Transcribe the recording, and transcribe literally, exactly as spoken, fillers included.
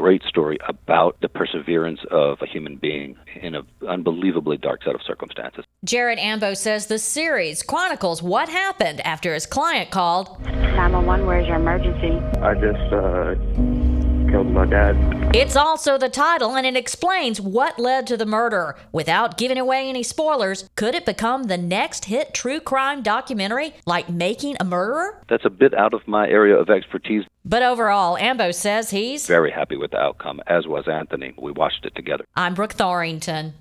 great story about the perseverance of a human being in an unbelievably dark set of circumstances. Jared Ambo says the series chronicles what happened after his client called nine one one, where's your emergency? I just uh, killed my dad. It's also the title, and it explains what led to the murder. Without giving away any spoilers, could it become the next hit true crime documentary, like Making a Murderer? That's a bit out of my area of expertise. But overall, Ambo says he's very happy with the outcome, as was Anthony. We watched it together. I'm Brooke Thorington.